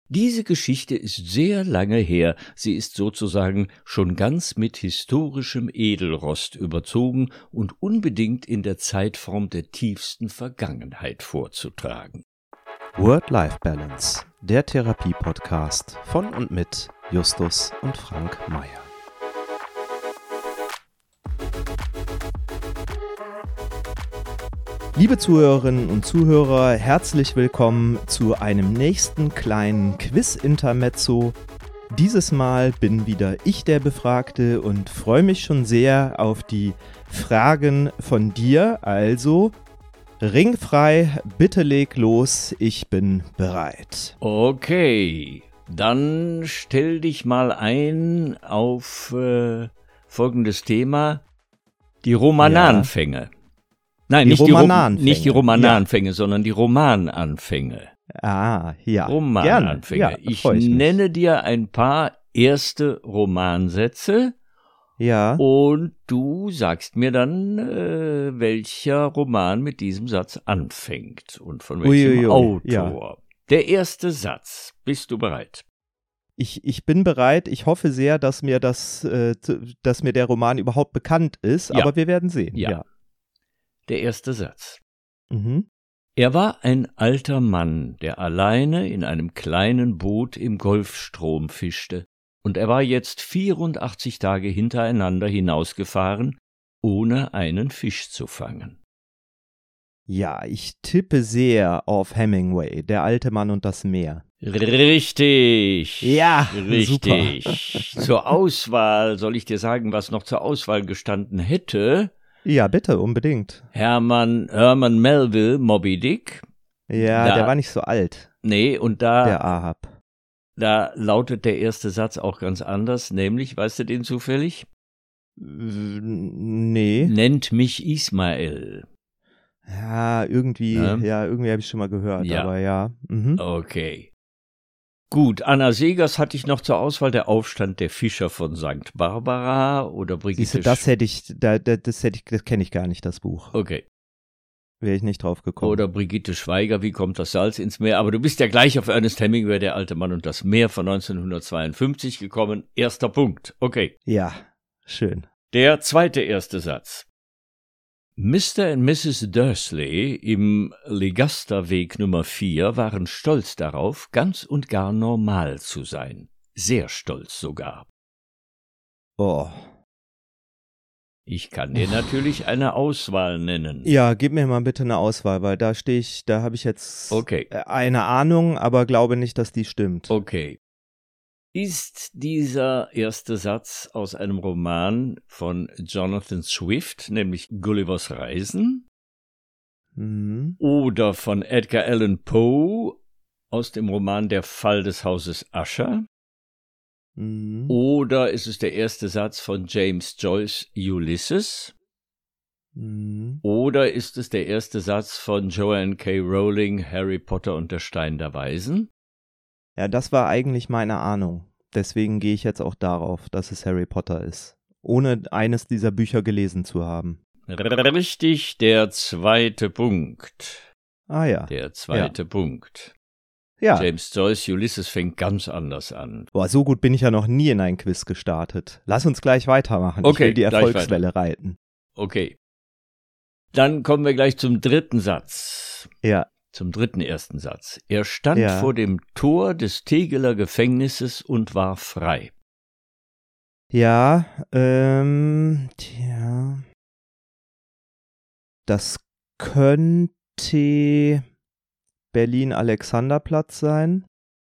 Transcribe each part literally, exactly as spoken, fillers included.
Diese Geschichte ist sehr lange her, sie ist sozusagen schon ganz mit historischem Edelrost überzogen und unbedingt in der Zeitform der tiefsten Vergangenheit vorzutragen. Work-Life-Balance, der Therapie-Podcast von und mit Justus und Frank Meyer. Liebe Zuhörerinnen und Zuhörer, herzlich willkommen zu einem nächsten kleinen Quiz-Intermezzo. Dieses Mal bin wieder ich der Befragte und freue mich schon sehr auf die Fragen von dir. Also, ringfrei, bitte leg los, ich bin bereit. Okay, dann stell dich mal ein auf äh, folgendes Thema, die Romananfänge. Ja. Nein, die nicht, die Romananfänge. Rom- nicht die Romananfänge, ja. sondern die Romananfänge. Ah, ja. Romananfänge. Ja, ich ich nenne mich. dir ein paar erste Romansätze. Ja. Und du sagst mir dann, äh, welcher Roman mit diesem Satz anfängt und von welchem Uiuiui, Autor. ja. Der erste Satz. Bist du bereit? Ich, ich bin bereit. Ich hoffe sehr, dass mir das, äh, dass mir der Roman überhaupt bekannt ist, Ja. aber wir werden sehen. Ja. ja. Der erste Satz. Mhm. Er war ein alter Mann, der alleine in einem kleinen Boot im Golfstrom fischte, und er war jetzt vierundachtzig Tage hintereinander hinausgefahren, ohne einen Fisch zu fangen. Ja, ich tippe sehr auf Hemingway, Der alte Mann und das Meer. Richtig. Ja, richtig. super. Zur Auswahl, soll ich dir sagen, was noch zur Auswahl gestanden hätte? Ja, bitte, unbedingt. Herman, Herman Melville, Moby Dick. Ja, Da- der war nicht so alt, Nee, und da, der Ahab. da lautet der erste Satz auch ganz anders, nämlich, weißt du den zufällig? Äh, Nee. Nennt mich Ismael. Ja, irgendwie, Ja? ja, irgendwie habe ich schon mal gehört, Ja. aber ja. Mhm. Okay. Gut, Anna Segers hatte ich noch zur Auswahl, der Aufstand der Fischer von Sankt Barbara oder Brigitte. Siehst du, das hätte ich, da, da, das hätte ich, das kenne ich gar nicht, das Buch. Okay. Wäre ich nicht drauf gekommen. Oder Brigitte Schweiger, wie kommt das Salz ins Meer? Aber du bist ja gleich auf Ernest Hemingway, Der alte Mann und das Meer von neunzehnhundertzweiundfünfzig gekommen. Erster Punkt. Okay. Ja, schön. Der zweite erste Satz. Mister und Misses Dursley im Legasterweg Nummer vier waren stolz darauf, ganz und gar normal zu sein. Sehr stolz sogar. Oh. Ich kann dir natürlich eine Auswahl nennen. Ja, gib mir mal bitte eine Auswahl, weil da stehe ich, da habe ich jetzt Okay. eine Ahnung, aber glaube nicht, dass die stimmt. Okay. Ist dieser erste Satz aus einem Roman von Jonathan Swift, nämlich Gullivers Reisen, Mhm. oder von Edgar Allan Poe aus dem Roman Der Fall des Hauses Usher, Mhm. oder ist es der erste Satz von James Joyce Ulysses, Mhm. oder ist es der erste Satz von Joanne K. Rowling Harry Potter und der Stein der Weisen? Ja, das war eigentlich meine Ahnung. Deswegen gehe ich jetzt auch darauf, dass es Harry Potter ist. Ohne eines dieser Bücher gelesen zu haben. Richtig, der zweite Punkt. Ah ja. Der zweite Punkt. Ja. James Joyce Ulysses fängt ganz anders an. Boah, so gut bin ich ja noch nie in ein Quiz gestartet. Lass uns gleich weitermachen. Okay, ich will die gleich Erfolgswelle reiten. Okay. Dann kommen wir gleich zum dritten Satz. Ja. Zum dritten ersten Satz. Er stand Ja. vor dem Tor des Tegeler Gefängnisses und war frei. Ja, ähm, tja. Das könnte Berlin-Alexanderplatz sein.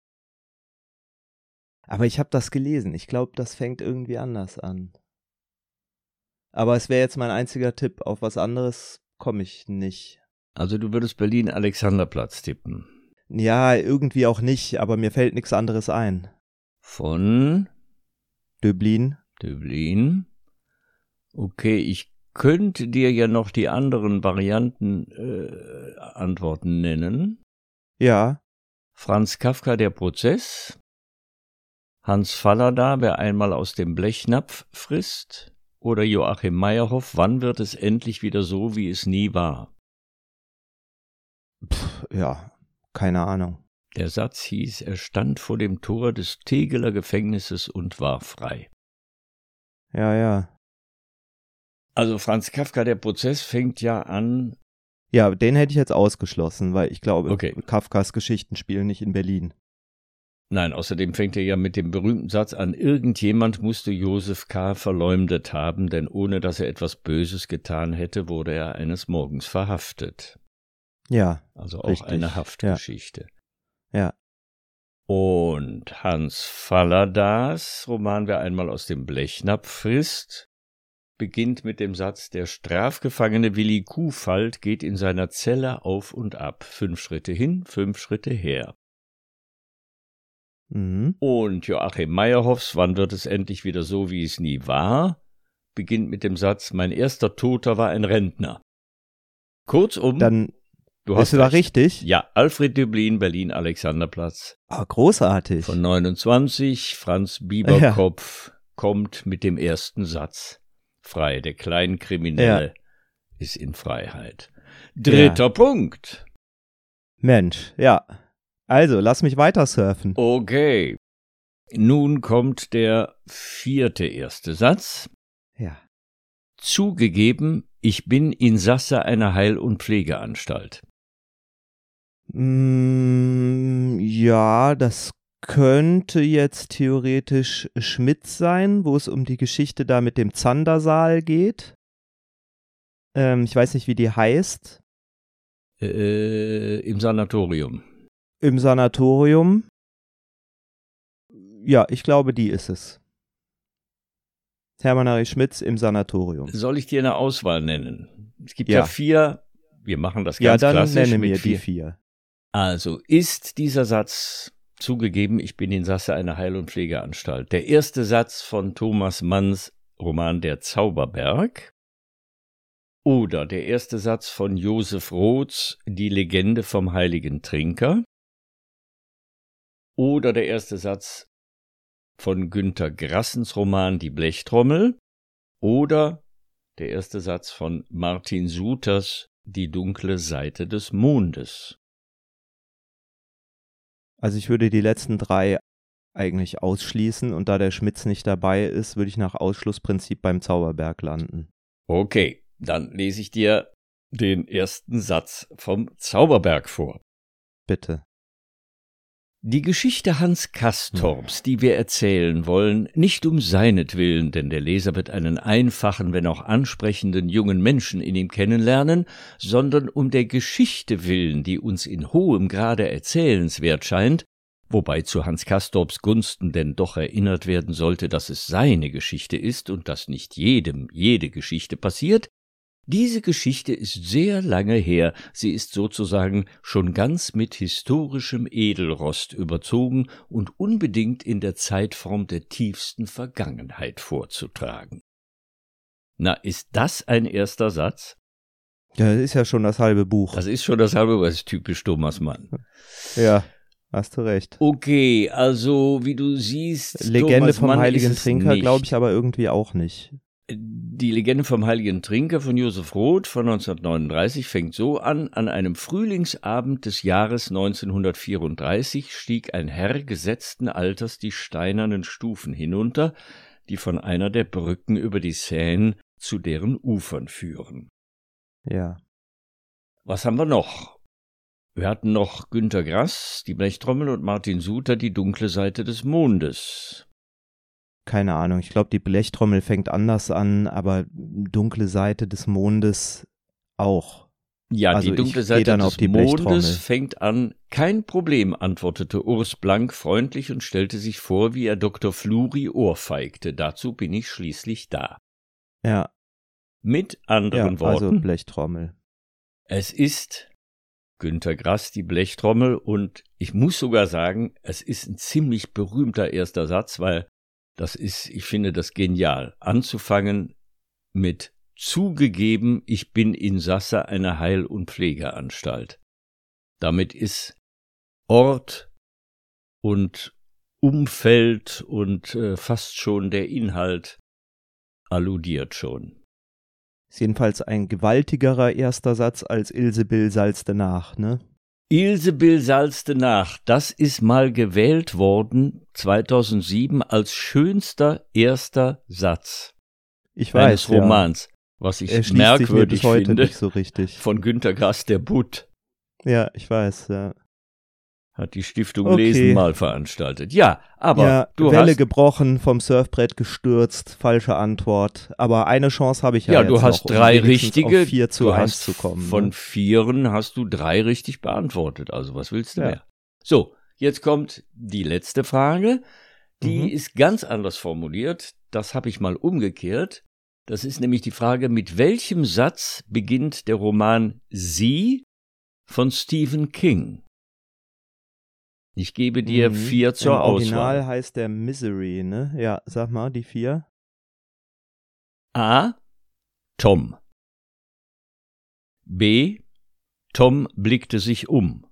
Aber ich habe das gelesen. Ich glaube, das fängt irgendwie anders an. Aber es wäre jetzt mein einziger Tipp. Auf was anderes komme ich nicht. Also du würdest Berlin-Alexanderplatz tippen. Ja, irgendwie auch nicht, aber mir fällt nichts anderes ein. Von Döblin. Döblin. Okay, ich könnte dir ja noch die anderen Varianten äh, Antworten nennen. Ja. Franz Kafka, Der Prozess. Hans Fallada, Wer einmal aus dem Blechnapf frisst. Oder Joachim Meyerhoff, Wann wird es endlich wieder so, wie es nie war? Pff, ja, keine Ahnung. Der Satz hieß, er stand vor dem Tor des Tegeler Gefängnisses und war frei. Ja, ja. Also Franz Kafka, der Prozess fängt ja an. Ja, den hätte ich jetzt ausgeschlossen, weil ich glaube, Okay. Kafkas Geschichten spielen nicht in Berlin. Nein, außerdem fängt er ja mit dem berühmten Satz an, irgendjemand musste Joseph K. verleumdet haben, denn ohne dass er etwas Böses getan hätte, wurde er eines Morgens verhaftet. Ja, Also auch richtig. eine Haftgeschichte. Ja. Und Hans Falladas, Roman Wer einmal aus dem Blechnapf frisst, beginnt mit dem Satz, der Strafgefangene Willi Kuhfalt geht in seiner Zelle auf und ab. Fünf Schritte hin, fünf Schritte her. Mhm. Und Joachim Meyerhoffs Wann wird es endlich wieder so, wie es nie war, beginnt mit dem Satz, mein erster Toter war ein Rentner. Kurzum, Dann, du hast das war recht. richtig. Ja, Alfred Döblin, Berlin-Alexanderplatz. Ah, großartig. Von neunundzwanzig, Franz Bieberkopf ja. kommt mit dem ersten Satz. Frei, der Kleinkriminelle ja. ist in Freiheit. Dritter ja. Punkt. Mensch, ja. Also, lass mich weiter surfen. Okay. Nun kommt der vierte erste Satz. Ja. Zugegeben, ich bin Insasse einer Heil- und Pflegeanstalt. Mm, ja, das könnte jetzt theoretisch Schmidt sein, wo es um die Geschichte da mit dem Zandersaal geht. Ähm, ich weiß nicht, wie die heißt. Äh, im Sanatorium. Im Sanatorium. Ja, ich glaube, die ist es. Hermann Harry Schmitz im Sanatorium. Soll ich dir eine Auswahl nennen? Es gibt ja, ja vier. Wir machen das ganz ja, dann klassisch nenne mit mir vier. die vier. Also ist dieser Satz, zugegeben, ich bin Insasse einer Heil- und Pflegeanstalt, der erste Satz von Thomas Manns Roman Der Zauberberg oder der erste Satz von Josef Roths Die Legende vom heiligen Trinker oder der erste Satz von Günter Grassens Roman Die Blechtrommel oder der erste Satz von Martin Suthers Die dunkle Seite des Mondes. Also ich würde die letzten drei eigentlich ausschließen und da der Schmitz nicht dabei ist, würde ich nach Ausschlussprinzip beim Zauberberg landen. Okay, dann lese ich dir den ersten Satz vom Zauberberg vor. Bitte. Die Geschichte Hans Castorps, die wir erzählen wollen, nicht um seinetwillen, denn der Leser wird einen einfachen, wenn auch ansprechenden jungen Menschen in ihm kennenlernen, sondern um der Geschichte willen, die uns in hohem Grade erzählenswert scheint, wobei zu Hans Castorps Gunsten denn doch erinnert werden sollte, dass es seine Geschichte ist und dass nicht jedem jede Geschichte passiert. Diese Geschichte ist sehr lange her, sie ist sozusagen schon ganz mit historischem Edelrost überzogen und unbedingt in der Zeitform der tiefsten Vergangenheit vorzutragen. Na, ist das ein erster Satz? Ja, das ist ja schon das halbe Buch. Das ist schon das halbe Buch, das ist typisch Thomas Mann. Ja, hast du recht. Okay, also wie du siehst, Legende Thomas vom Mann heiligen ist es Trinker glaube nicht. ich aber irgendwie auch nicht. Die Legende vom heiligen Trinker von Josef Roth von neunzehnhundertneununddreißig fängt so an: An einem Frühlingsabend des Jahres neunzehnhundertvierunddreißig stieg ein Herr gesetzten Alters die steinernen Stufen hinunter, die von einer der Brücken über die Seine zu deren Ufern führen. Ja. Was haben wir noch? Wir hatten noch Günter Grass, die Blechtrommel, und Martin Suter, die dunkle Seite des Mondes. Keine Ahnung, ich glaube, die Blechtrommel fängt anders an, aber dunkle Seite des Mondes auch. Ja, also die dunkle ich Seite dann des auf die Mondes fängt an. Kein Problem, antwortete Urs Blank freundlich und stellte sich vor, wie er Doktor Fluri ohrfeigte. Dazu bin ich schließlich da. Ja. Mit anderen ja, Worten. Also Blechtrommel. Es ist Günter Grass, die Blechtrommel, und ich muss sogar sagen, es ist ein ziemlich berühmter erster Satz, weil das ist, ich finde das genial, anzufangen mit zugegeben, ich bin Insasse einer Heil- und Pflegeanstalt. Damit ist Ort und Umfeld und äh, fast schon der Inhalt alludiert schon. Ist jedenfalls ein gewaltigerer erster Satz als Ilsebill salzte nach, ne? Ilsebill salzte nach. Das ist mal gewählt worden zweitausendsieben als schönster erster Satz ich weiß, eines Romans, ja. was ich er schließt merkwürdig sich mir bis heute finde. Nicht so richtig. Von Günter Grass, der Butt. Ja, ich weiß, ja. Hat die Stiftung Okay. Lesen mal veranstaltet. Ja, aber ja, du Welle hast gebrochen, vom Surfbrett gestürzt, falsche Antwort. Aber eine Chance habe ich ja, Ja, jetzt du hast noch, um drei wenigstens richtige, auf vier zu du eins hast zu kommen. von ne? vieren hast du drei richtig beantwortet. Also was willst du Ja. mehr? So, jetzt kommt die letzte Frage. Die Mhm. ist ganz anders formuliert. Das habe ich mal umgekehrt. Das ist nämlich die Frage, mit welchem Satz beginnt der Roman Sie von Stephen King? Ich gebe dir Mhm. vier zur Im Original Auswahl. heißt der Misery, ne? Ja, sag mal, die vier. A. Tom. B. Tom blickte sich um.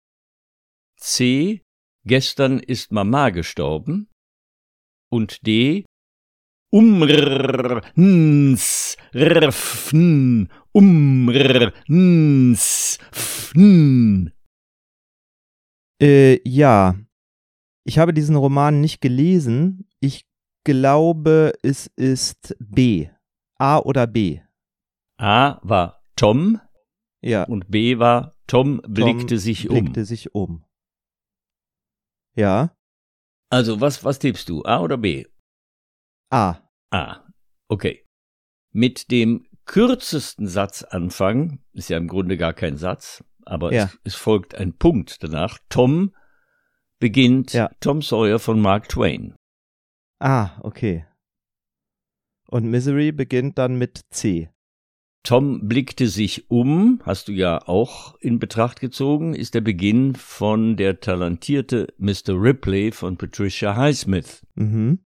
C. Gestern ist Mama gestorben. Und D. Umrr, ns, rfn, umrr, ns, fn. Äh, ja. Ich habe diesen Roman nicht gelesen. Ich glaube, es ist B. A oder B. A war Tom Ja. und B war Tom blickte Tom sich blickte um. sich um. Ja. Also was, was tippst du, A oder B? A. A, okay. Mit dem kürzesten Satzanfang, ist ja im Grunde gar kein Satz, aber Ja. es, es folgt ein Punkt danach. Tom beginnt Ja. Tom Sawyer von Mark Twain. Ah, okay. Und Misery beginnt dann mit C. Tom blickte sich um, hast du ja auch in Betracht gezogen, ist der Beginn von Der talentierte Mister Ripley von Patricia Highsmith. Mhm.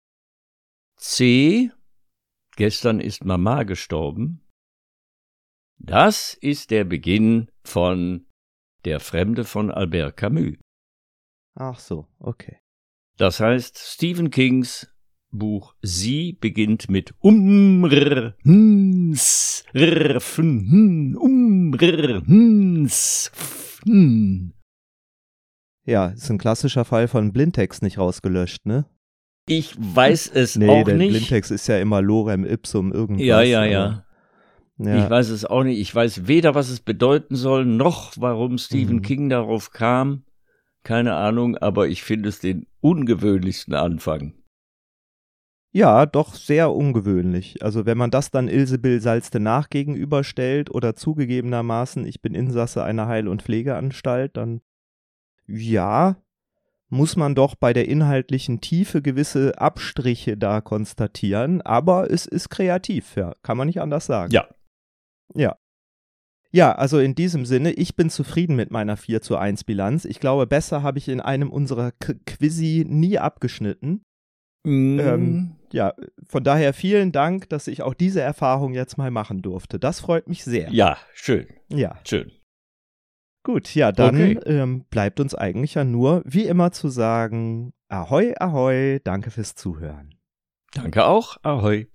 C, Gestern ist Mama gestorben. Das ist der Beginn von Der Fremde von Albert Camus. Ach so, okay. Das heißt, Stephen Kings Buch Sie beginnt mit umrr, ns, rr, fn, umrr, ns, fn. Ja, ist ein klassischer Fall von Blindtext nicht rausgelöscht, ne? Ich weiß es Nee, auch der nicht. Blindtext ist ja immer Lorem Ipsum irgendwas. Ja, ja, ja. aber- ja. Ich weiß es auch nicht. Ich weiß weder, was es bedeuten soll, noch warum Stephen Mhm. King darauf kam. Keine Ahnung, aber ich finde es den ungewöhnlichsten Anfang. Ja, doch sehr ungewöhnlich. Also wenn man das dann Ilsebill salzte nach gegenüberstellt oder zugegebenermaßen, ich bin Insasse einer Heil- und Pflegeanstalt, dann ja, muss man doch bei der inhaltlichen Tiefe gewisse Abstriche da konstatieren, aber es ist kreativ, ja, kann man nicht anders sagen. Ja. Ja. Ja, also in diesem Sinne, ich bin zufrieden mit meiner vier zu eins Bilanz. Ich glaube, besser habe ich in einem unserer K- Quizzi nie abgeschnitten. Mm, Ähm, ja, von daher vielen Dank, dass ich auch diese Erfahrung jetzt mal machen durfte. Das freut mich sehr. ja, schön, Ja, schön. gut, ja, dann Okay. ähm, bleibt uns eigentlich ja nur, wie immer, zu sagen, Ahoi, Ahoi, danke fürs Zuhören. Danke auch. Ahoi.